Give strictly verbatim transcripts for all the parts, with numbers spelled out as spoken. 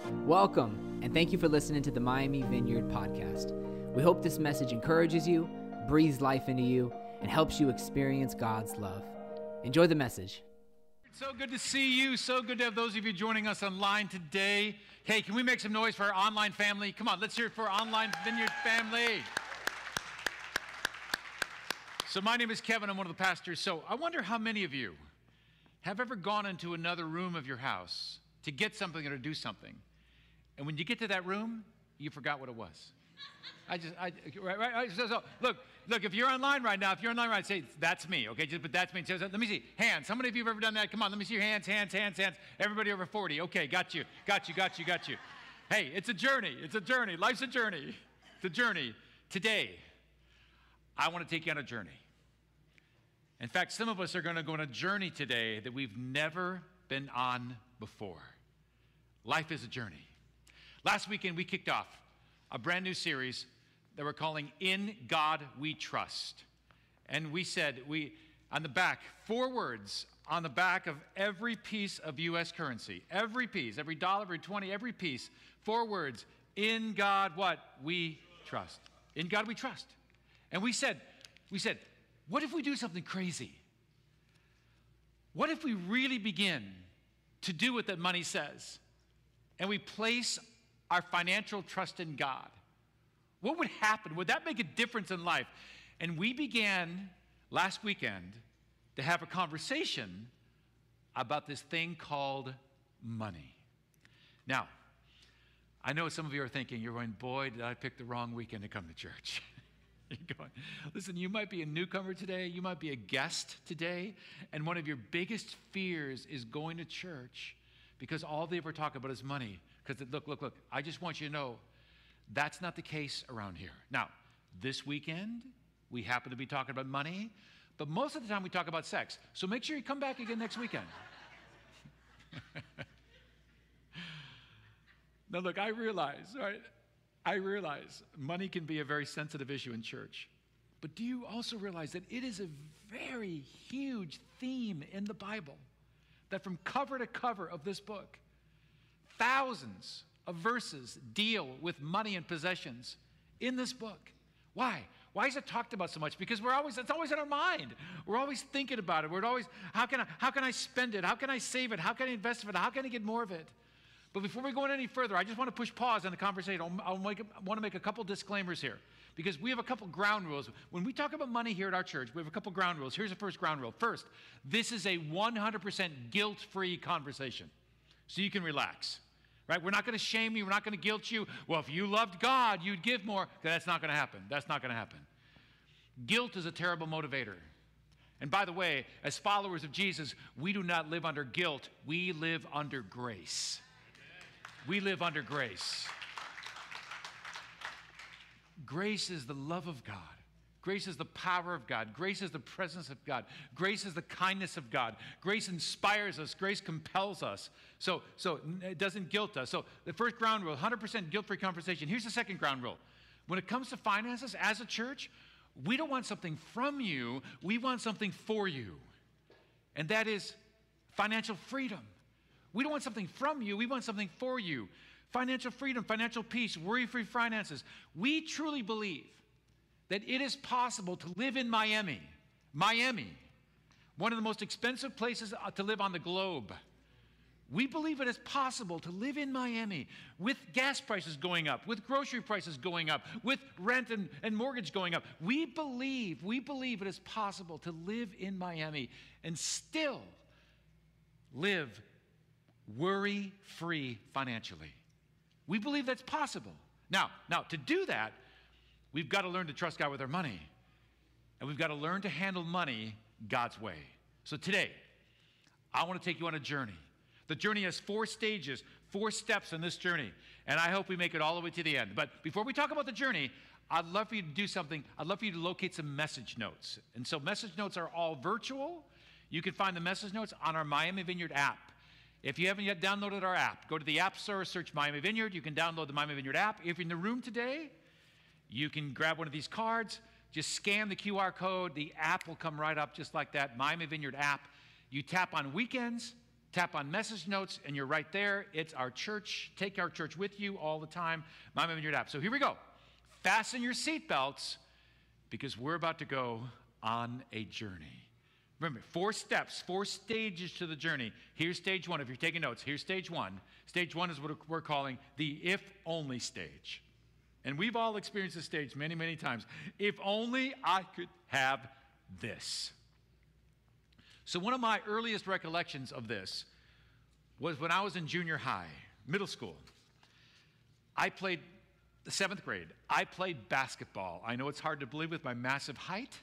Welcome, and thank you for listening to the Miami Vineyard Podcast. We hope this message encourages you, breathes life into you, and helps you experience God's love. Enjoy the message. So good to see you. So good to have those of you joining us online today. Hey, can we make some noise for our online family? Come on, let's hear it for our online Vineyard family. So my name is Kevin. I'm one of the pastors. So I wonder how many of you have ever gone into another room of your house to get something or to do something, and when you get to that room, you forgot what it was. I just, I, right, right, right. So, so, look, look, if you're online right now, if you're online right, say, that's me, okay? Just, but that's me. So, so, let me see. Hands. How many of you have ever done that? Come on, let me see your hands, hands, hands, hands. Everybody over forty. Okay, got you, got you, got you, got you. Hey, it's a journey. It's a journey. Life's a journey. It's a journey. Today, I want to take you on a journey. In fact, some of us are going to go on a journey today that we've never been on before. Life is a journey. Last weekend, we kicked off a brand new series that we're calling In God We Trust. And we said, we on the back, four words on the back of every piece of U S currency, every piece, every dollar, every twenty, every piece, four words, in God what? We trust. In God we trust. And we said, we said, what if we do something crazy? What if we really begin to do what that money says? And we place our financial trust in God. What would happen? Would that make a difference in life? And we began last weekend to have a conversation about this thing called money. Now, I know some of you are thinking, you're going, boy, did I pick the wrong weekend to come to church. You're going, listen, you might be a newcomer today, you might be a guest today, and one of your biggest fears is going to church because all they ever talk about is money. Because look, look, look, I just want you to know that's not the case around here. Now, this weekend, we happen to be talking about money, but most of the time we talk about sex. So make sure you come back again next weekend. Now, look, I realize, right? I realize money can be a very sensitive issue in church. But do you also realize that it is a very huge theme in the Bible? That from cover to cover of this book, thousands of verses deal with money and possessions in this book. Why? Why is it talked about so much? Because we're always, it's always in our mind. We're always thinking about it. We're always, how can I, how can I spend it? How can I save it? How can I invest in it? How can I get more of it? But before we go on any further, I just want to push pause on the conversation. I'll, I'll make, I want to make a couple disclaimers here because we have a couple ground rules. When we talk about money here at our church, we have a couple ground rules. Here's the first ground rule. First, this is a one hundred percent guilt-free conversation, so you can relax. Right? We're not going to shame you. We're not going to guilt you. Well, if you loved God, you'd give more. That's not going to happen. That's not going to happen. Guilt is a terrible motivator. And by the way, as followers of Jesus, we do not live under guilt. We live under grace. We live under grace. Grace is the love of God. Grace is the power of God. Grace is the presence of God. Grace is the kindness of God. Grace inspires us. Grace compels us. So, so it doesn't guilt us. So the first ground rule, one hundred percent guilt-free conversation. Here's the second ground rule. When it comes to finances, as a church, we don't want something from you. We want something for you. And that is financial freedom. We don't want something from you. We want something for you. Financial freedom, financial peace, worry-free finances. We truly believe that it is possible to live in Miami, Miami, one of the most expensive places to live on the globe. We believe it is possible to live in Miami with gas prices going up, with grocery prices going up, with rent and, and mortgage going up. We believe, we believe it is possible to live in Miami and still live worry-free financially. We believe that's possible. Now, now to do that, we've got to learn to trust God with our money. And we've got to learn to handle money God's way. So today, I want to take you on a journey. The journey has four stages, four steps in this journey. And I hope we make it all the way to the end. But before we talk about the journey, I'd love for you to do something. I'd love for you to locate some message notes. And so message notes are all virtual. You can find the message notes on our Miami Vineyard app. If you haven't yet downloaded our app, go to the App Store, search Miami Vineyard. You can download the Miami Vineyard app. If you're in the room today, you can grab one of these cards, just scan the Q R code. The app will come right up just like that, Miami Vineyard app. You tap on weekends, Tap on message notes, and you're right there. It's our church. Take our church with you all the time. Miami Vineyard app. So here we go. Fasten your seatbelts because we're about to go on a journey. Remember, four steps, four stages to the journey. Here's stage one. If you're taking notes, here's stage one. Stage one is what we're calling the if-only stage. And we've all experienced this stage many, many times. If only I could have this. So one of my earliest recollections of this was when I was in junior high, middle school. I played the seventh grade. I played basketball. I know it's hard to believe with my massive height,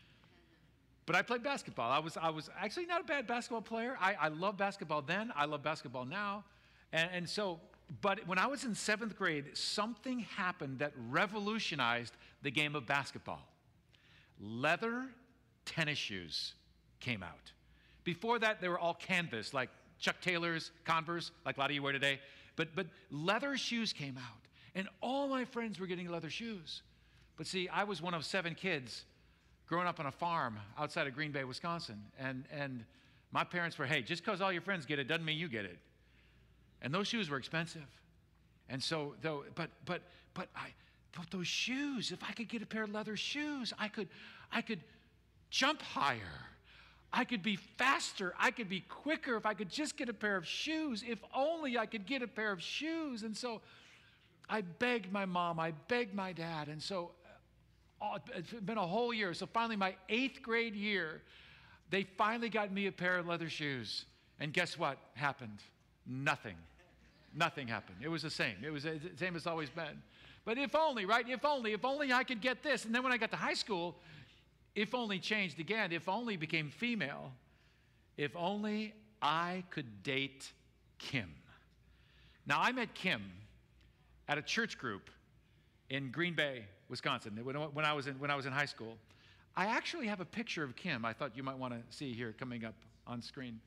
but I played basketball. I was, I was actually not a bad basketball player. I, I love basketball then. I love basketball now. And, and so, but when I was in seventh grade, something happened that revolutionized the game of basketball. Leather tennis shoes came out. Before that, they were all canvas, like Chuck Taylor's, Converse, like a lot of you wear today. But, but leather shoes came out, and all my friends were getting leather shoes. But see, I was one of seven kids growing up on a farm outside of Green Bay, Wisconsin. And, and my parents were, hey, just because all your friends get it doesn't mean you get it. And those shoes were expensive. And so, though, but, but, but I, but those shoes, if I could get a pair of leather shoes, I could, I could jump higher. I could be faster. I could be quicker if I could just get a pair of shoes. If only I could get a pair of shoes. And so I begged my mom. I begged my dad. And so uh, it's been a whole year. So finally, my eighth grade year, they finally got me a pair of leather shoes. And guess what happened? Nothing. Nothing happened. It was the same. It was the same as it's always been. But if only, right? If only, if only I could get this. And then when I got to high school, if only changed again. If only became female. If only I could date Kim. Now, I met Kim at a church group in Green Bay, Wisconsin, when, when, I was in, when I was in high school. I actually have a picture of Kim I thought you might want to see here coming up on screen.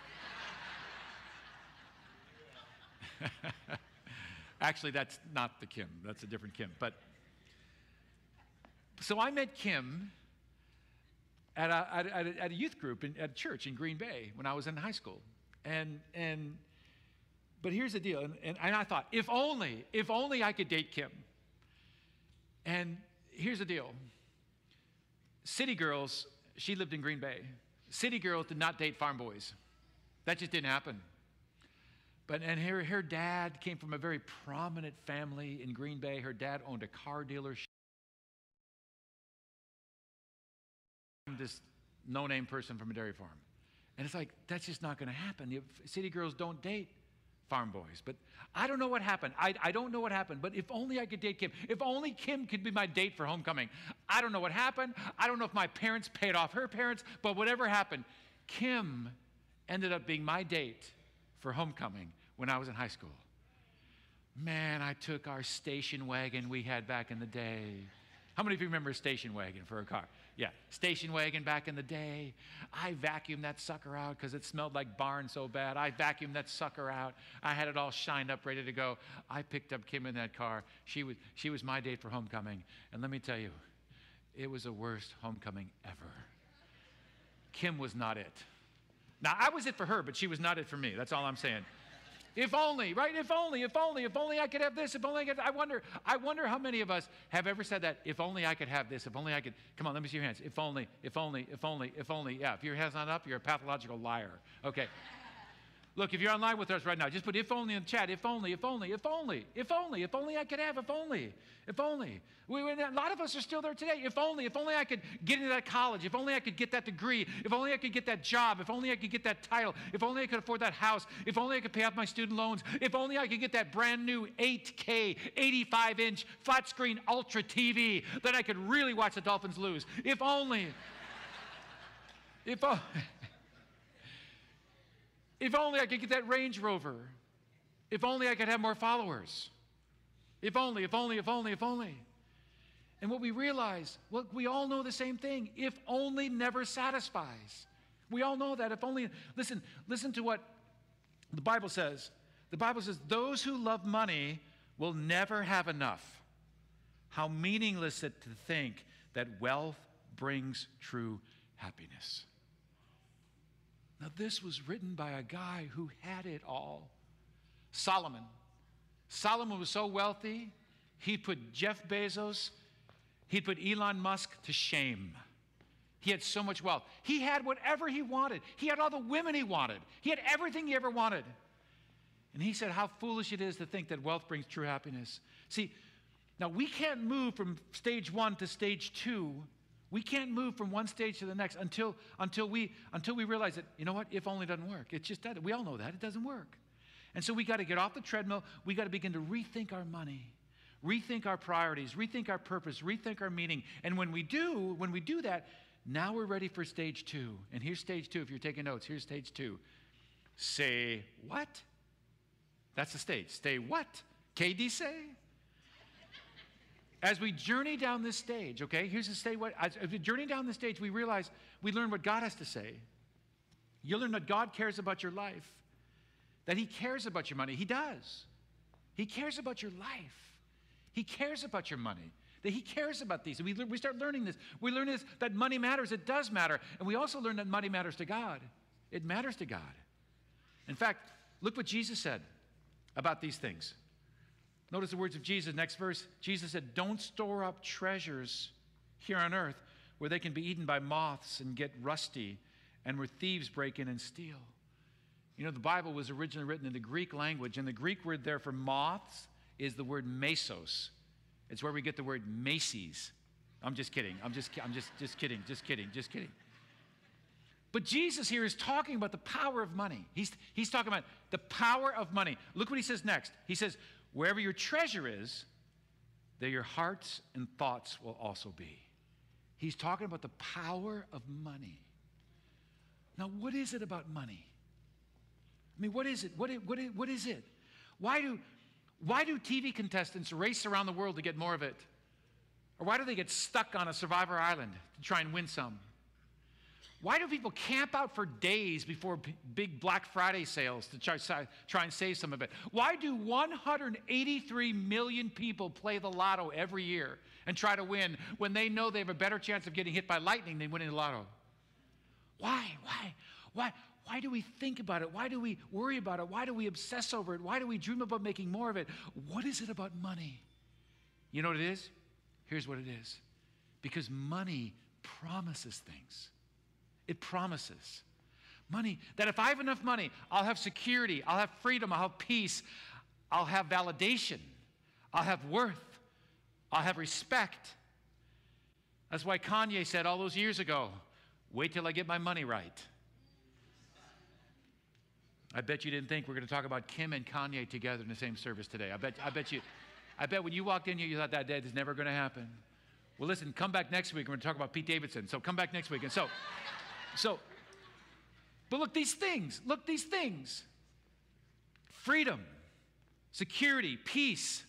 Actually, that's not the Kim. That's a different Kim. But so I met Kim at a, at a, at a youth group in, at church in Green Bay when I was in high school. And, and but here's the deal. And, and, and I thought, if only, if only I could date Kim. And here's the deal. City girls, she lived in Green Bay. City girls did not date farm boys. That just didn't happen. But, and her, her dad came from a very prominent family in Green Bay. Her dad owned a car dealership. This no-name person from a dairy farm. And it's like, that's just not going to happen. If city girls don't date farm boys. But I don't know what happened. I, I don't know what happened. But if only I could date Kim. If only Kim could be my date for homecoming. I don't know what happened. I don't know if my parents paid off her parents. But whatever happened, Kim ended up being my date for homecoming when I was in high school. Man, I took our station wagon we had back in the day. How many of you remember a station wagon for a car? Yeah, station wagon back in the day. I vacuumed that sucker out because it smelled like barn so bad. I vacuumed that sucker out. I had it all shined up, ready to go. I picked up Kim in that car. She was, she was my date for homecoming. And let me tell you, it was the worst homecoming ever. Kim was not it. Now, I was it for her, but she was not it for me. That's all I'm saying. If only, right? If only, if only, if only I could have this, if only I could, I wonder, I wonder how many of us have ever said that, if only I could have this, if only I could, come on, let me see your hands. If only, if only, if only, if only, yeah, if your hand's not up, you're a pathological liar. Okay. Look, if you're online with us right now, just put if only in the chat, if only, if only, if only, if only, if only I could have, if only, if only. We, we, a lot of us are still there today. If only, if only I could get into that college, if only I could get that degree, if only I could get that job, if only I could get that title, if only I could afford that house, if only I could pay off my student loans, if only I could get that brand new eight K, eighty-five inch flat screen ultra T V that I could really watch the Dolphins lose. If only, if only. If only I could get that Range Rover. If only I could have more followers. If only, if only, if only, if only. And what we realize, well, we all know the same thing. If only never satisfies. We all know that. If only, listen, listen to what the Bible says. The Bible says, those who love money will never have enough. How meaningless it to think that wealth brings true happiness. Now, this was written by a guy who had it all. Solomon. Solomon was so wealthy, he put Jeff Bezos, he'd put Elon Musk to shame. He had so much wealth. He had whatever he wanted. He had all the women he wanted. He had everything he ever wanted. And he said how foolish it is to think that wealth brings true happiness. See, now we can't move from stage one to stage two. We can't move from one stage to the next until, until, we, until we realize that, you know what, if only doesn't work. It's just that. We all know that. It doesn't work. And so we got to get off the treadmill. We got to begin to rethink our money, rethink our priorities, rethink our purpose, rethink our meaning. And when we do, when we do that, now we're ready for stage two. And here's stage two. If you're taking notes, here's stage two. Say what? That's the stage. Stay what? K D say? As we journey down this stage, okay, here's the stage. What? As we journey down the stage, we realize we learn what God has to say. You learn that God cares about your life, that He cares about your money. He does. He cares about your life. He cares about your money. That He cares about these. We, we start learning this. We learn this, that money matters. It does matter. And we also learn that money matters to God. It matters to God. In fact, look what Jesus said about these things. Notice the words of Jesus. Next verse, Jesus said, don't store up treasures here on earth where they can be eaten by moths and get rusty and where thieves break in and steal. You know, the Bible was originally written in the Greek language, and the Greek word there for moths is the word mesos. It's where we get the word Macy's. I'm just kidding. I'm just, I'm just, just kidding, just kidding, just kidding. But Jesus here is talking about the power of money. He's, he's talking about the power of money. Look what He says next. He says, wherever your treasure is, there your hearts and thoughts will also be. He's talking about the power of money. Now, what is it about money? I mean, what is it? What, what, what is it? Why do, why do T V contestants race around the world to get more of it? Or why do they get stuck on a Survivor Island to try and win some? Why do people camp out for days before b- big Black Friday sales to try, try and save some of it? Why do one hundred eighty-three million people play the lotto every year and try to win when they know they have a better chance of getting hit by lightning than winning the lotto? Why? Why? Why? Why do we think about it? Why do we worry about it? Why do we obsess over it? Why do we dream about making more of it? What is it about money? You know what it is? Here's what it is. Because money promises things. It promises. Money, that if I have enough money, I'll have security, I'll have freedom, I'll have peace, I'll have validation, I'll have worth, I'll have respect. That's why Kanye said all those years ago, wait till I get my money right. I bet you didn't think we're going to talk about Kim and Kanye together in the same service today. I bet, I bet you, I bet when you walked in here, you thought that that is never going to happen. Well, listen, come back next week. We're going to talk about Pete Davidson. So come back next week. And so, so, but look, these things, look, these things. Freedom, security, peace,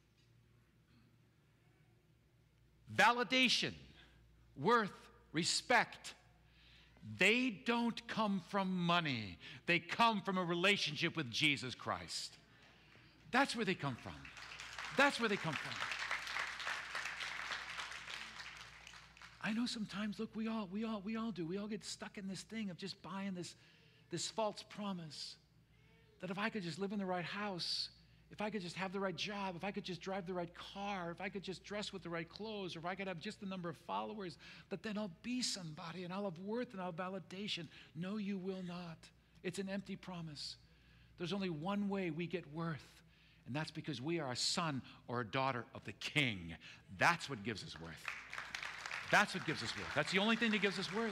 validation, worth, respect. They don't come from money. They come from a relationship with Jesus Christ. That's where they come from. That's where they come from. I know sometimes, look, we all, we all, we all do. We all get stuck in this thing of just buying this, this false promise that if I could just live in the right house, if I could just have the right job, if I could just drive the right car, if I could just dress with the right clothes, or if I could have just the number of followers, that then I'll be somebody and I'll have worth and I'll have validation. No, you will not. It's an empty promise. There's only one way we get worth, and that's because we are a son or a daughter of the King. That's what gives us worth. That's what gives us worth. That's the only thing that gives us worth.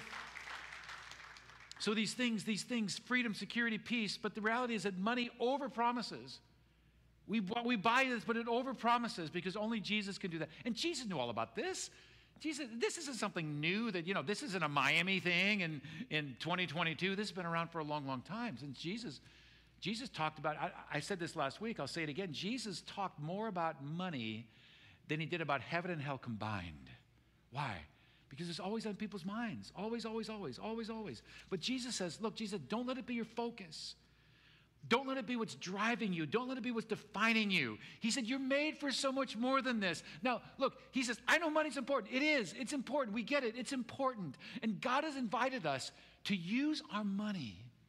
So these things, these things, freedom, security, peace, but the reality is that money overpromises. We, we buy this, but it overpromises because only Jesus can do that. And Jesus knew all about this. Jesus, this isn't something new that, you know, this isn't a Miami thing in, in twenty twenty-two. This has been around for a long, long time. Since Jesus, Jesus talked about, I, I said this last week, I'll say it again. Jesus talked more about money than he did about heaven and hell combined. Why? Because it's always on people's minds. Always, always, always, always, always. But Jesus says, look, Jesus, don't let it be your focus. Don't let it be what's driving you. Don't let it be what's defining you. He said, you're made for so much more than this. Now, look, he says, I know money's important. It is. It's important. We get it. It's important. And God has invited us to use our money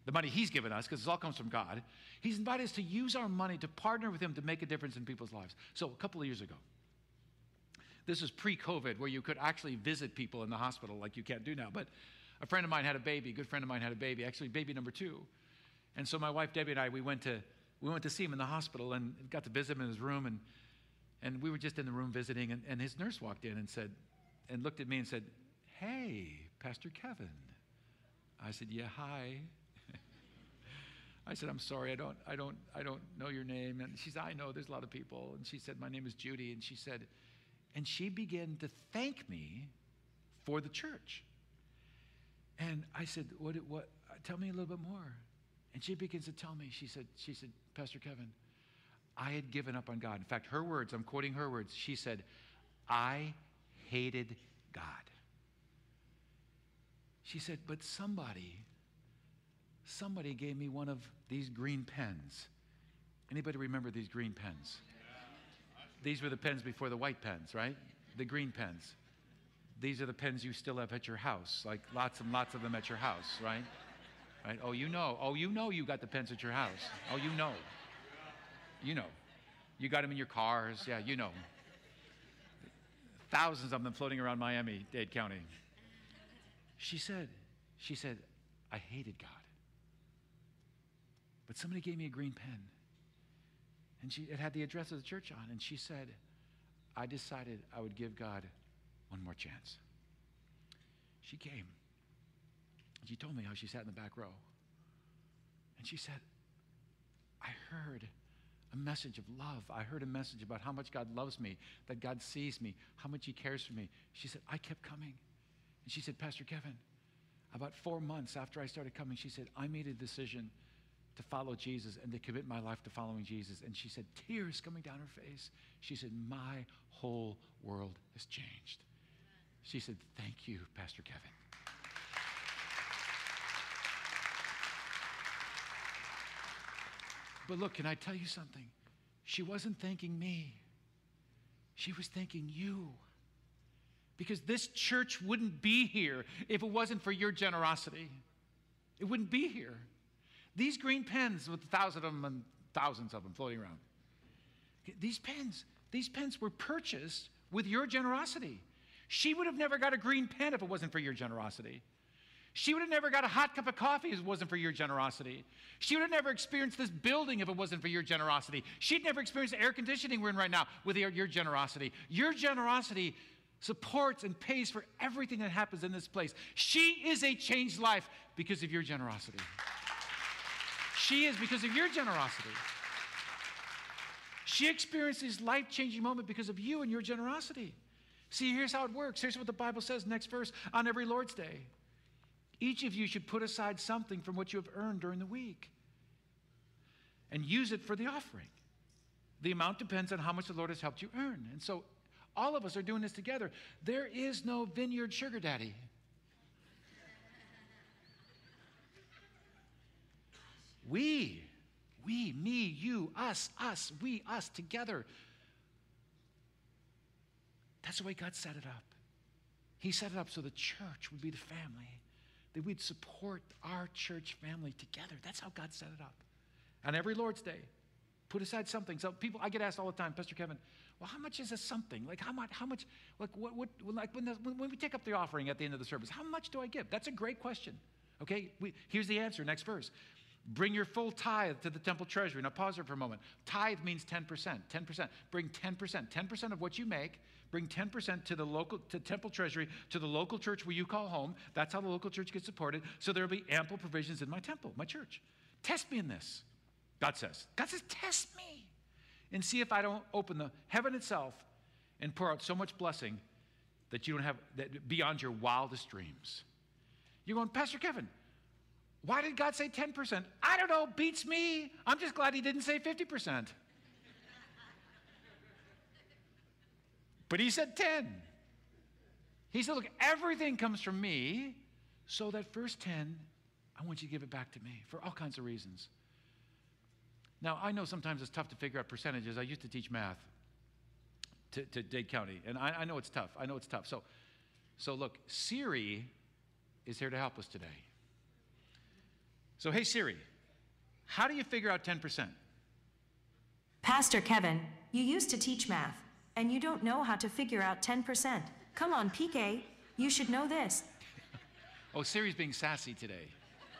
the money he's given us, because it all comes from God. He's invited us to use our money to partner with him to make a difference in people's lives. So a couple of years ago, this was pre-COVID, where you could actually visit people in the hospital like you can't do now. But a friend of mine had a baby, a good friend of mine had a baby, actually baby number two. And so my wife Debbie and I, we went to we went to see him in the hospital and got to visit him in his room. And, and we were just in the room visiting, and, and his nurse walked in and said, and looked at me and said, "Hey, Pastor Kevin." I said, "Yeah, hi." I said, "I'm sorry, I don't, I don't, I don't know your name." And she said, "I know, there's a lot of people." And she said, "My name is Judy." And she said, and she began to thank me for the church. And I said, "What? What? Tell me a little bit more." And she begins to tell me. She said, "She said, Pastor Kevin, I had given up on God." In fact, her words. I'm quoting her words. She said, "I hated God." She said, "But somebody." Somebody gave me one of these green pens. Anybody remember these green pens? These were the pens before the white pens, right? The green pens. These are the pens you still have at your house, like lots and lots of them at your house, right? Right? Oh, you know. Oh, you know you got the pens at your house. Oh, you know. You know. You got them in your cars. Yeah, you know. Thousands of them floating around Miami-Dade County. She said, she said, "I hated God. But somebody gave me a green pen, and she, it had the address of the church on, and she said, I decided I would give God one more chance." She came, and she told me how she sat in the back row, and she said, "I heard a message of love. I heard a message about how much God loves me, that God sees me, how much he cares for me." She said, "I kept coming." And she said, "Pastor Kevin, about four months after I started coming," she said, "I made a decision to follow Jesus and to commit my life to following Jesus." And she said, tears coming down her face, she said, "My whole world has changed." She said, "Thank you, Pastor Kevin." But look, can I tell you something? She wasn't thanking me. She was thanking you. Because this church wouldn't be here if it wasn't for your generosity. It wouldn't be here. These green pens with thousands of them and thousands of them floating around. These pens, these pens were purchased with your generosity. She would have never got a green pen if it wasn't for your generosity. She would have never got a hot cup of coffee if it wasn't for your generosity. She would have never experienced this building if it wasn't for your generosity. She'd never experienced the air conditioning we're in right now with your, your generosity. Your generosity supports and pays for everything that happens in this place. She is a changed life because of your generosity. She is because of your generosity. She experienced this life-changing moment because of you and your generosity. See, here's how it works. Here's what the Bible says, next verse, on every Lord's Day. Each of you should put aside something from what you have earned during the week and use it for the offering. The amount depends on how much the Lord has helped you earn. And so all of us are doing this together. There is no vineyard sugar daddy. We, we, me, you, us, us, we, us, together. That's the way God set it up. He set it up so the church would be the family, that we'd support our church family together. That's how God set it up. On every Lord's Day, put aside something. So people, I get asked all the time, Pastor Kevin, well, how much is a something? Like how much, how much, like what, what like when, the, when we take up the offering at the end of the service, how much do I give? That's a great question. Okay, we, here's the answer, next verse. Bring your full tithe to the temple treasury. Now pause there for a moment. Tithe means ten percent, ten percent. Bring ten percent, ten percent of what you make, bring ten percent to the local, to temple treasury, to the local church where you call home. That's how the local church gets supported. So there'll be ample provisions in my temple, my church. Test me in this, God says. God says, test me and see if I don't open the heaven itself and pour out so much blessing that you don't have, that beyond your wildest dreams. You're going, Pastor Kevin, why did God say ten percent? I don't know, beats me. I'm just glad he didn't say fifty percent. But he said ten. He said, look, everything comes from me, so that first ten, I want you to give it back to me for all kinds of reasons. Now, I know sometimes it's tough to figure out percentages. I used to teach math to, to Dade County, and I, I know it's tough. I know it's tough. So, so look, Siri is here to help us today. So, hey Siri, how do you figure out ten percent? Pastor Kevin, you used to teach math, and you don't know how to figure out ten percent. Come on, P K, you should know this. Oh, Siri's being sassy today.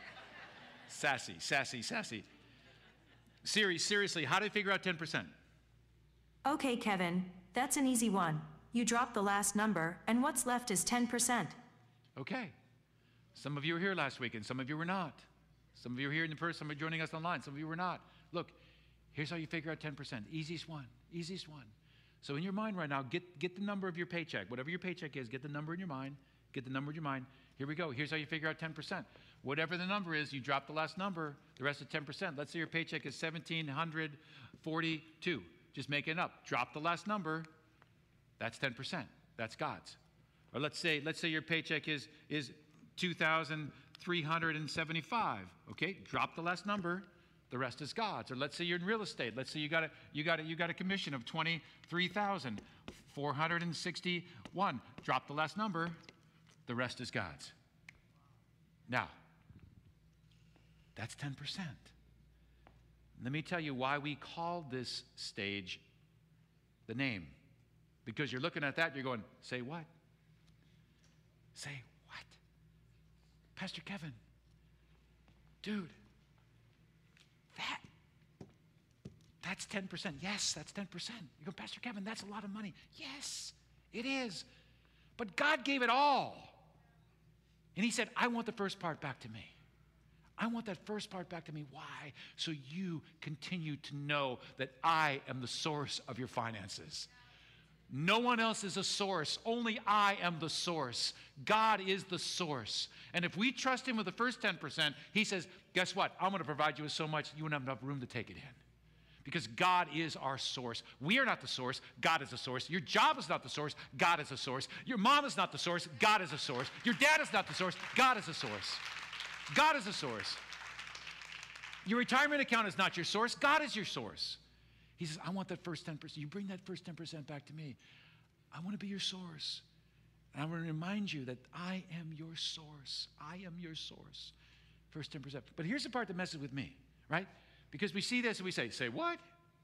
Sassy, sassy, sassy. Siri, seriously, how do you figure out ten percent? Okay, Kevin, that's an easy one. You drop the last number, and what's left is ten percent. Okay. Some of you were here last week, and some of you were not. Some of you were here in person, some are joining us online, some of you were not. Look, here's how you figure out ten percent. Easiest one, easiest one. So in your mind right now, get, get the number of your paycheck. Whatever your paycheck is, get the number in your mind. Get the number in your mind. Here we go. Here's how you figure out ten percent. Whatever the number is, you drop the last number, the rest is ten percent. Let's say your paycheck is one thousand seven hundred forty-two. Just make it up. Drop the last number. That's ten percent. That's God's. Or let's say, let's say your paycheck is, is two thousand three hundred seventy-five. Okay? Drop the last number. The rest is God's. Or let's say you're in real estate. Let's say you got a you got a, you got a commission of twenty-three thousand four hundred sixty-one. Drop the last number. The rest is God's. Now, that's ten percent. Let me tell you why we call this stage the name. Because you're looking at that, you're going, say what? Say what? Pastor Kevin, dude, that, that's ten percent. Yes, that's ten percent. You go, Pastor Kevin, that's a lot of money. Yes, it is. But God gave it all. And he said, I want the first part back to me. I want that first part back to me. Why? So you continue to know that I am the source of your finances. No one else is a source. Only I am the source. God is the source. And if we trust him with the first ten percent, he says, guess what? I'm going to provide you with so much, you won't have enough room to take it in. Because God is our source. We are not the source. God is the source. Your job is not the source. God is the source. Your mom is not the source. God is the source. Your dad is not the source. God is the source. God is the source. Your retirement account is not your source. God is your source. He says, I want that first ten percent. You bring that first ten percent back to me. I want to be your source. And I want to remind you that I am your source. I am your source. First ten percent. But here's the part that messes with me, right? Because we see this and we say, say what?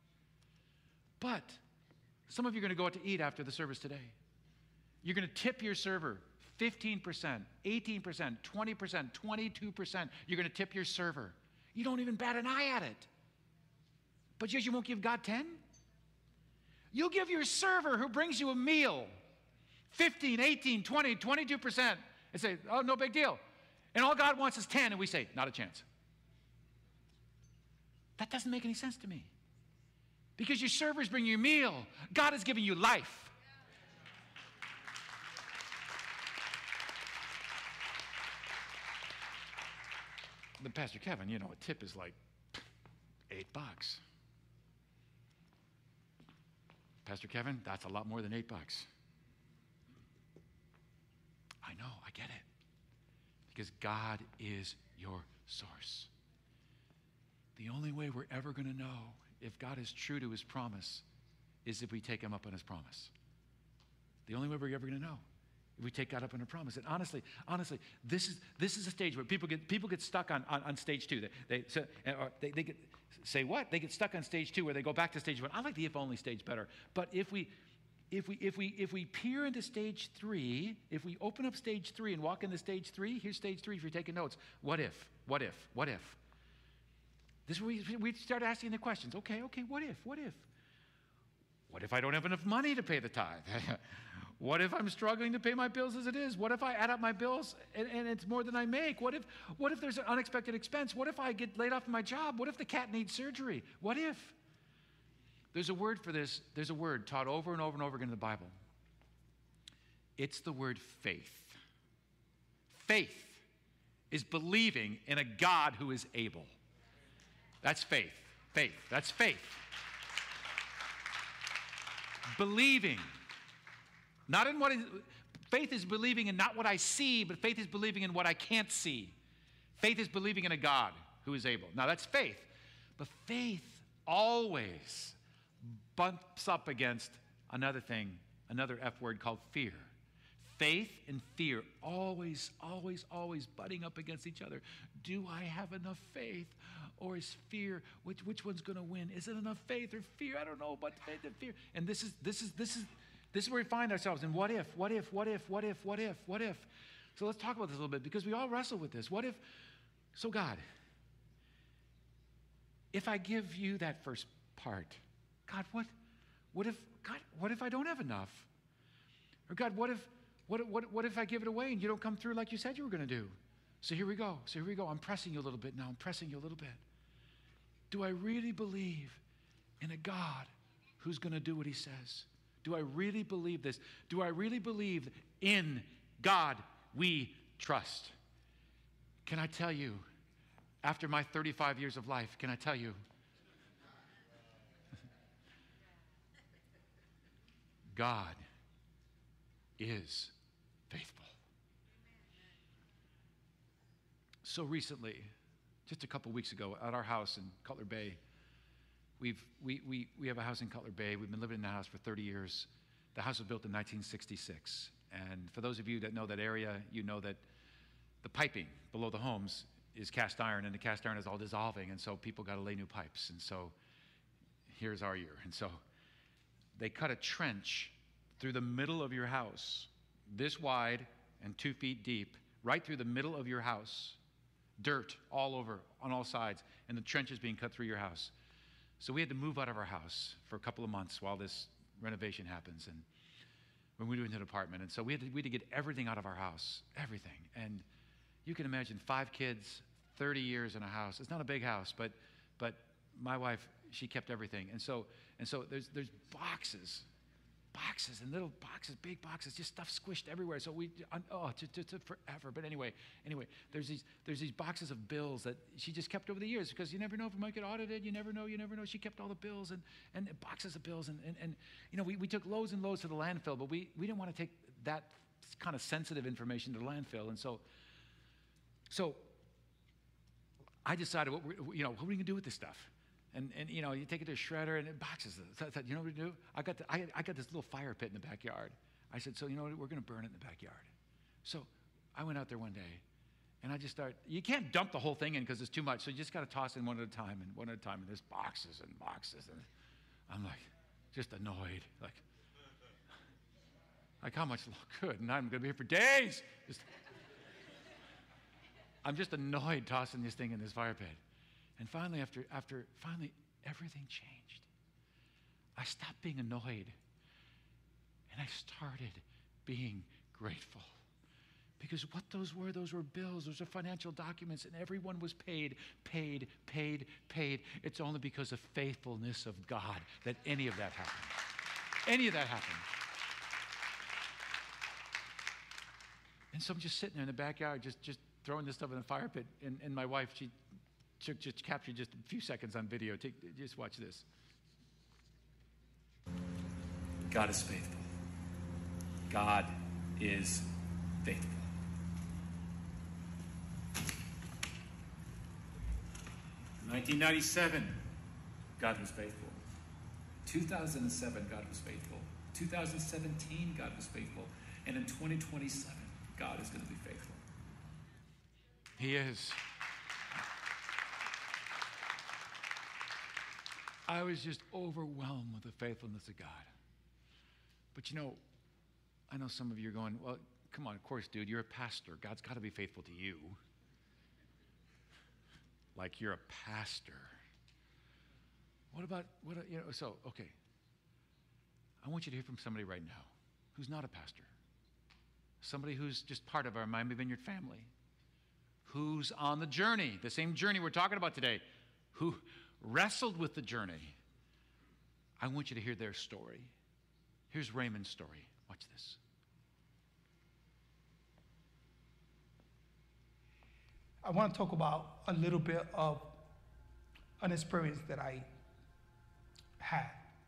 But some of you are going to go out to eat after the service today. You're going to tip your server fifteen percent, eighteen percent, twenty percent, twenty-two percent. You're going to tip your server. You don't even bat an eye at it. But yet you won't give God ten? You'll give your server who brings you a meal fifteen, eighteen, twenty, twenty-two percent and say, oh, no big deal. And all God wants is ten, and we say, not a chance. That doesn't make any sense to me. Because your servers bring you a meal. God is giving you life. But Pastor Kevin, you know, a tip is like eight bucks. Pastor Kevin, that's a lot more than eight bucks. I know, I get it. Because God is your source. The only way we're ever going to know if God is true to his promise is if we take him up on his promise. The only way we're ever going to know. If we take God up on a promise. And honestly, honestly, this is this is a stage where people get people get stuck on, on, on stage two. They they, so, or they they get say what? They get stuck on stage two where they go back to stage one. I like the if only stage better. But if we if we if we if we peer into stage three, if we open up stage three and walk into stage three, here's stage three if you're taking notes. What if? What if? What if? This is where we, we start asking the questions. Okay, okay, what if? What if? What if I don't have enough money to pay the tithe? What if I'm struggling to pay my bills as it is? What if I add up my bills and, and it's more than I make? What if, what if there's an unexpected expense? What if I get laid off from my job? What if the cat needs surgery? What if? There's a word for this. There's a word taught over and over and over again in the Bible. It's the word faith. Faith is believing in a God who is able. That's faith. Faith. That's faith. Believing. Not in what is, faith is believing in not what I see, but faith is believing in what I can't see. Faith is believing in a God who is able. Now that's faith. But faith always bumps up against another thing, another F word called fear. Faith and fear always, always, always butting up against each other. Do I have enough faith, or is fear? Which which one's going to win? Is it enough faith or fear? I don't know, but faith and fear. And this is this is this is this is where we find ourselves. And what if? What if? What if? What if? What if? What if? So let's talk about this a little bit, because we all wrestle with this. What if? So God, if I give you that first part, God, what? What if? God, what if I don't have enough? Or God, what if? What, what, what if I give it away and you don't come through like you said you were going to do? So here we go. So here we go. I'm pressing you a little bit now. I'm pressing you a little bit. Do I really believe in a God who's going to do what he says? Do I really believe this? Do I really believe in God we trust? Can I tell you, after my thirty-five years of life, can I tell you, God is faithful. So recently, just a couple weeks ago, at our house in Cutler Bay, we've, we, we, we have a house in Cutler Bay. We've been living in the house for thirty years. The house was built in nineteen sixty-six. And for those of you that know that area, you know that the piping below the homes is cast iron, and the cast iron is all dissolving, and so people got to lay new pipes. And so here's our year. And so they cut a trench through the middle of your house, this wide and two feet deep, right through the middle of your house, dirt all over on all sides, and the trench is being cut through your house. So we had to move out of our house for a couple of months while this renovation happens, and when we moved into an apartment. And so we had, to, we had to get everything out of our house, everything. And you can imagine five kids, thirty years in a house. It's not a big house, but but my wife, she kept everything. And so and so there's there's boxes. Boxes and little boxes, big boxes, just stuff squished everywhere. So we, oh, just, just forever. But anyway, anyway, there's these there's these boxes of bills that she just kept over the years, because you never know if it might get audited. You never know. You never know. She kept all the bills and, and boxes of bills. And, and, and you know, we, we took loads and loads to the landfill, but we, we didn't want to take that kind of sensitive information to the landfill. And so, so I decided, what we're, you know, what are we going to do with this stuff? And, and, you know, you take it to a shredder and it boxes it. So I thought, you know what we do? I got, the, I, I got this little fire pit in the backyard. I said, so you know what? We're going to burn it in the backyard. So I went out there one day, and I just started. You can't dump the whole thing in because it's too much. So you just got to toss in one at a time and one at a time. And there's boxes and boxes. And I'm like, just annoyed. Like, like how much? Good. And I'm going to be here for days. Just, I'm just annoyed tossing this thing in this fire pit. And finally, after, after finally, everything changed. I stopped being annoyed, and I started being grateful. Because what those were, those were bills, those are financial documents, and everyone was paid, paid, paid, paid. It's only because of faithfulness of God that any of that happened. Any of that happened. And so I'm just sitting there in the backyard, just, just throwing this stuff in the fire pit, and, and my wife, she Just, just captured just a few seconds on video. Take, just watch this. God is faithful. God is faithful. nineteen ninety-seven, God was faithful. two thousand seven, God was faithful. two thousand seventeen, God was faithful. And in twenty twenty-seven, God is going to be faithful. He is. I was just overwhelmed with the faithfulness of God. But you know, I know some of you are going, well, come on, of course, dude, you're a pastor. God's got to be faithful to you. Like you're a pastor. What about, what, you know, so, okay. I want you to hear from somebody right now who's not a pastor. Somebody who's just part of our Miami Vineyard family. Who's on the journey, the same journey we're talking about today. Who wrestled with the journey. I want you to hear their story. Here's Raymond's story. Watch this. I want to talk about a little bit of an experience that I had.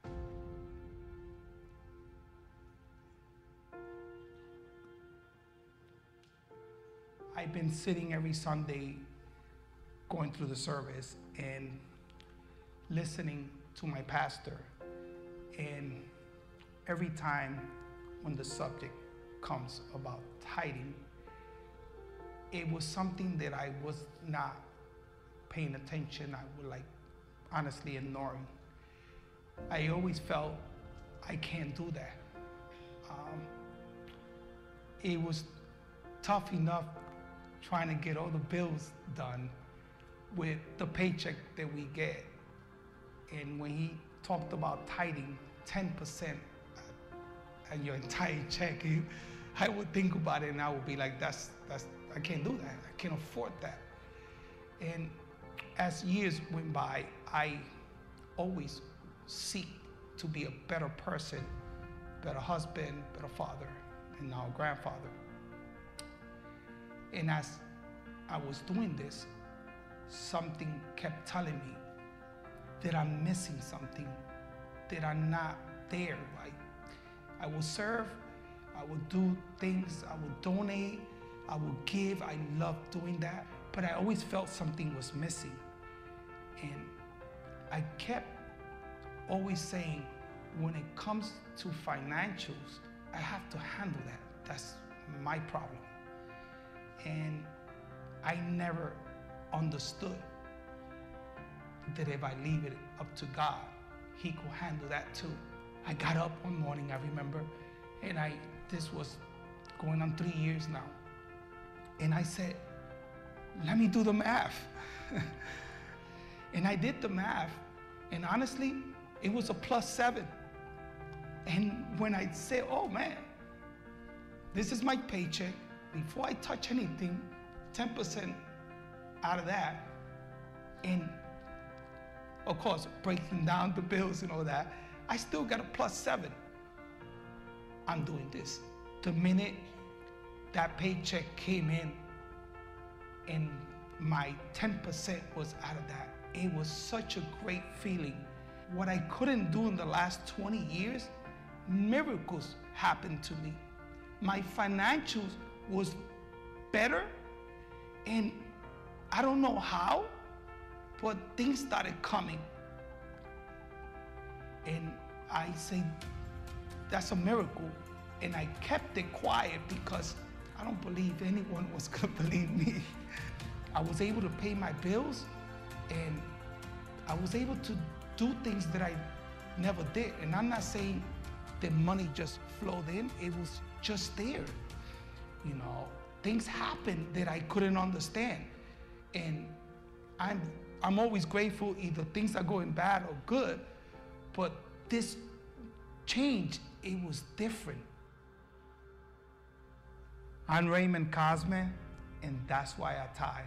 I've been sitting every Sunday going through the service and listening to my pastor, and every time when the subject comes about tithing, it was something that I was not paying attention. I would like honestly ignoring. I always felt I can't do that. Um, it was tough enough trying to get all the bills done with the paycheck that we get. And when he talked about tithing ten percent and your entire check, I would think about it and I would be like, that's, that's, I can't do that. I can't afford that. And as years went by, I always seek to be a better person, better husband, better father, and now grandfather. And as I was doing this, something kept telling me that I'm missing something, that I'm not there, right? I will serve, I will do things, I will donate, I will give. I love doing that, but I always felt something was missing. And I kept always saying, when it comes to financials, I have to handle that. That's my problem. And I never understood that if I leave it up to God, He could handle that too. I got up one morning, I remember, and I, this was going on three years now. And I said, let me do the math. And I did the math, and honestly, it was a plus seven. And when I said, oh man, this is my paycheck, before I touch anything, ten percent out of that, and of course, breaking down the bills and all that, I still got a plus seven. I'm doing this. The minute that paycheck came in and my ten percent was out of that, it was such a great feeling. What I couldn't do in the last twenty years, miracles happened to me. My financials was better, and I don't know how, but things started coming. And I say, that's a miracle. And I kept it quiet because I don't believe anyone was gonna believe me. I was able to pay my bills, and I was able to do things that I never did. And I'm not saying that money just flowed in, it was just there. You know, things happened that I couldn't understand. And I'm, I'm always grateful, either things are going bad or good, but this change, it was different. I'm Raymond Cosme, and that's why I tie.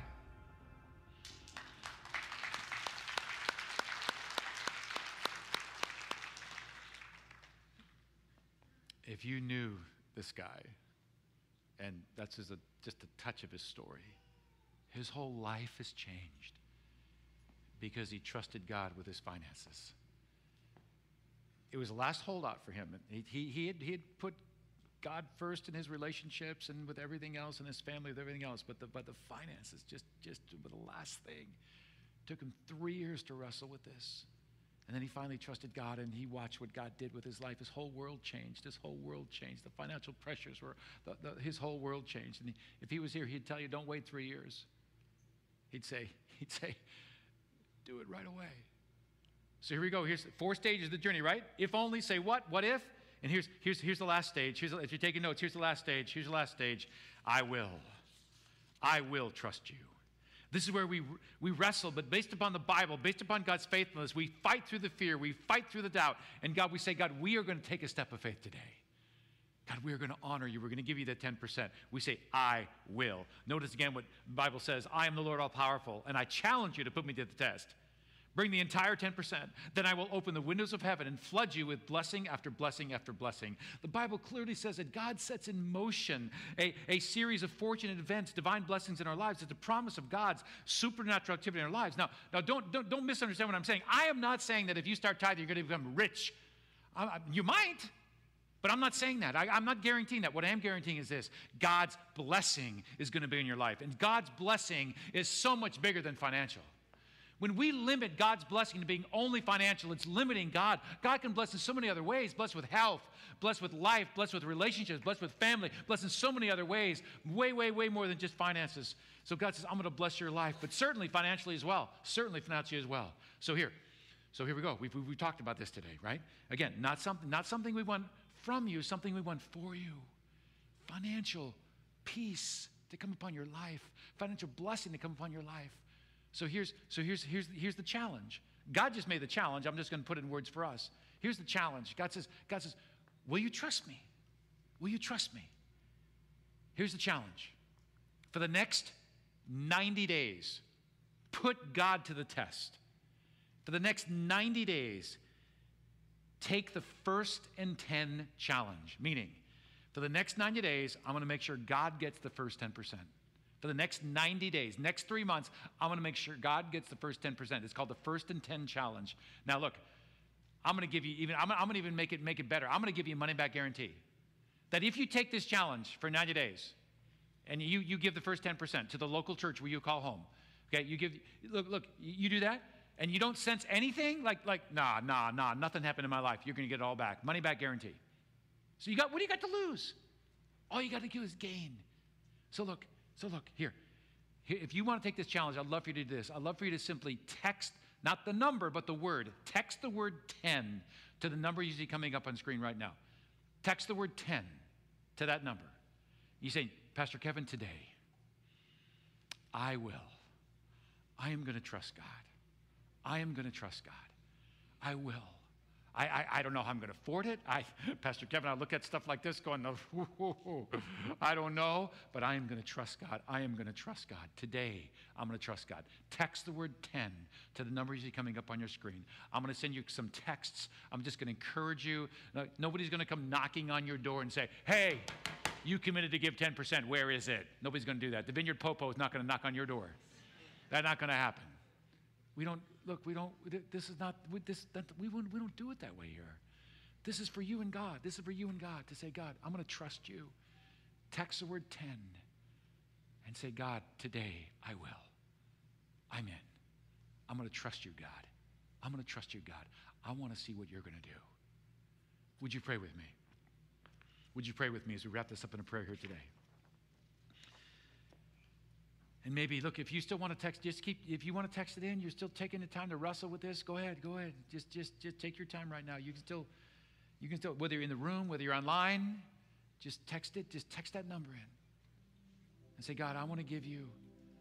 If you knew this guy, and that's just a, just a touch of his story, his whole life has changed because he trusted God with his finances. It was the last holdout for him. He, he, he, had, he had put God first in his relationships and with everything else, and his family with everything else, but the, but the finances just, just were the last thing. It took him three years to wrestle with this. And then he finally trusted God, and he watched what God did with his life. His whole world changed. His whole world changed. The financial pressures were, the, the, his whole world changed. And he, if he was here, he'd tell you, don't wait three years. He'd say, he'd say, do it right away. So here we go. Here's four stages of the journey, right? If only, say what? What if? And here's, here's, here's the last stage. Here's, if you're taking notes, here's the last stage. Here's the last stage. I will. I will trust you. This is where we, we wrestle, but based upon the Bible, based upon God's faithfulness, we fight through the fear, we fight through the doubt, and God, we say, God, we are going to take a step of faith today. God, we are going to honor you. We're going to give you that ten percent. We say, I will. Notice again what the Bible says, I am the Lord all-powerful, and I challenge you to put me to the test. Bring the entire ten percent. Then I will open the windows of heaven and flood you with blessing after blessing after blessing. The Bible clearly says that God sets in motion a, a series of fortunate events, divine blessings in our lives. It's a promise of God's supernatural activity in our lives. Now, now don't, don't, don't misunderstand what I'm saying. I am not saying that if you start tithing, you're going to become rich. I, I, you might, but I'm not saying that. I, I'm not guaranteeing that. What I am guaranteeing is this. God's blessing is going to be in your life. And God's blessing is so much bigger than financial. When we limit God's blessing to being only financial, it's limiting God. God can bless in so many other ways. Bless with health, bless with life, bless with relationships, bless with family, bless in so many other ways. Way, way, way more than just finances. So God says, I'm going to bless your life, but certainly financially as well. Certainly financially as well. So here, so here we go. We've, we've talked about this today, right? Again, not something, not something we want from you, something we want for you. Financial peace to come upon your life. Financial blessing to come upon your life. So here's, so here's, here's, here's the challenge. God just made the challenge. I'm just going to put it in words for us. Here's the challenge. God says, God says, will you trust me? Will you trust me? Here's the challenge. For the next ninety days, put God to the test. For the next ninety days, take the first and ten challenge. Meaning, for the next ninety days, I'm going to make sure God gets the first ten percent. For the next ninety days, next three months, I'm going to make sure God gets the first ten percent. It's called the first and ten challenge. Now look, I'm going to give you even, I'm, I'm going to even make it, make it better. I'm going to give you a money back guarantee. That if you take this challenge for ninety days, and you, you give the first ten percent to the local church where you call home, okay, you give, look, look, you do that, and you don't sense anything, like, like, nah, nah, nah, nothing happened in my life, you're going to get it all back. Money back guarantee. So you got, what do you got to lose? All you got to do is gain. So look, So look, here. here. If you want to take this challenge, I'd love for you to do this. I'd love for you to simply text, not the number, but the word. Text the word ten to the number you see coming up on screen right now. Text the word ten to that number. You say, Pastor Kevin, today, I will. I am going to trust God. I am going to trust God. I will. I, I, I don't know how I'm going to afford it. I, Pastor Kevin, I look at stuff like this going, oh, I don't know, but I am going to trust God. I am going to trust God. Today, I'm going to trust God. Text the word ten to the number you see coming up on your screen. I'm going to send you some texts. I'm just going to encourage you. Nobody's going to come knocking on your door and say, hey, you committed to give ten percent. Where is it? Nobody's going to do that. The Vineyard Popo is not going to knock on your door. That's not going to happen. We don't, look, we don't, this is not, this, that, we, won't, we don't do it that way here. This is for you and God. This is for you and God to say, God, I'm going to trust you. Text the word ten and say, God, today I will. I'm in. I'm going to trust you, God. I'm going to trust you, God. I want to see what you're going to do. Would you pray with me? Would you pray with me as we wrap this up in a prayer here today? And maybe, look, if you still want to text, just keep, if you want to text it in, you're still taking the time to wrestle with this, go ahead, go ahead. Just, just, just take your time right now. You can still, you can still, whether you're in the room, whether you're online, just text it, just text that number in. And say, God, I want to give you,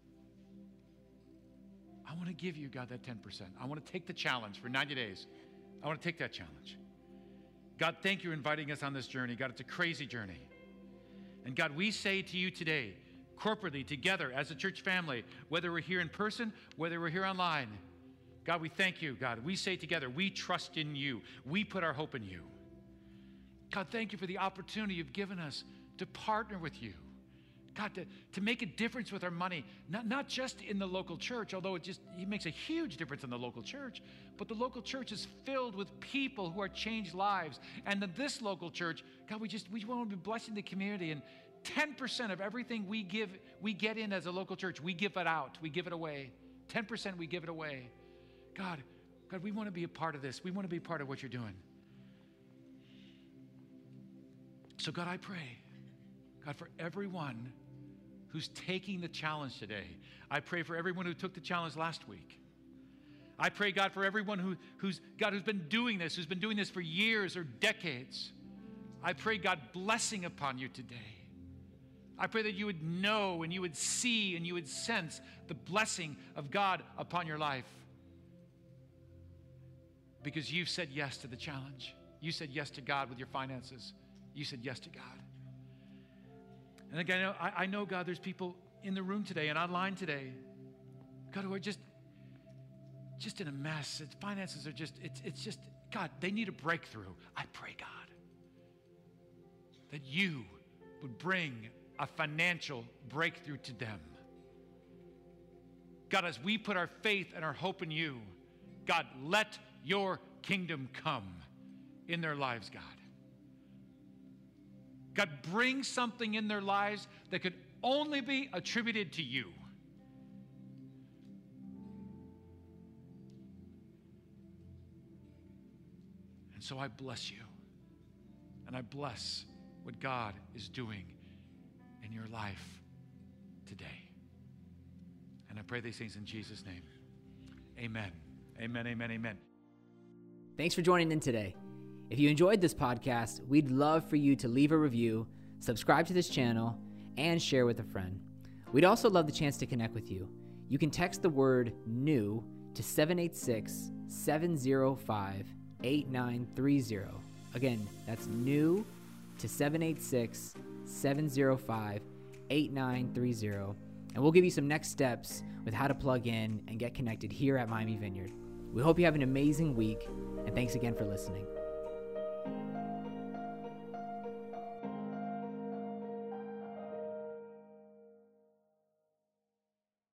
I want to give you, God, that ten percent. I want to take the challenge for ninety days. I want to take that challenge. God, thank you for inviting us on this journey. God, it's a crazy journey. And God, we say to you today, corporately, together, as a church family, whether we're here in person, whether we're here online, God, we thank you, God. We say together, we trust in you. We put our hope in you. God, thank you for the opportunity you've given us to partner with you. God, to, to make a difference with our money, not, not just in the local church, although it just it makes a huge difference in the local church, but the local church is filled with people who are changed lives. And in this local church, God, we just we want to be blessing the community, and ten percent of everything we give, we get in as a local church, we give it out, we give it away. ten percent we give it away. God, God, we want to be a part of this. We want to be a part of what you're doing. So God, I pray, God, for everyone who's taking the challenge today. I pray for everyone who took the challenge last week. I pray, God, for everyone who, who's, God, who's been doing this, who's been doing this for years or decades. I pray, God, blessing upon you today. I pray that you would know and you would see and you would sense the blessing of God upon your life. Because you've said yes to the challenge. You said yes to God with your finances. You said yes to God. And again, I, I know, God, there's people in the room today and online today, God, who are just, just in a mess. It's, finances are just, it's, it's just, God, they need a breakthrough. I pray, God, that you would bring a financial breakthrough to them. God, as we put our faith and our hope in you, God, let your kingdom come in their lives, God. God, bring something in their lives that could only be attributed to you. And so I bless you. And I bless what God is doing in your life today. And I pray these things in Jesus' name. Amen. Amen, amen, amen. Thanks for joining in today. If you enjoyed this podcast, we'd love for you to leave a review, subscribe to this channel, and share with a friend. We'd also love the chance to connect with you. You can text the word NEW to seven eight six, seven zero five, eight nine three zero. Again, that's NEW to seven eight six, seven zero five, eight nine three zero. And we'll give you some next steps with how to plug in and get connected here at Miami Vineyard. We hope you have an amazing week, and thanks again for listening.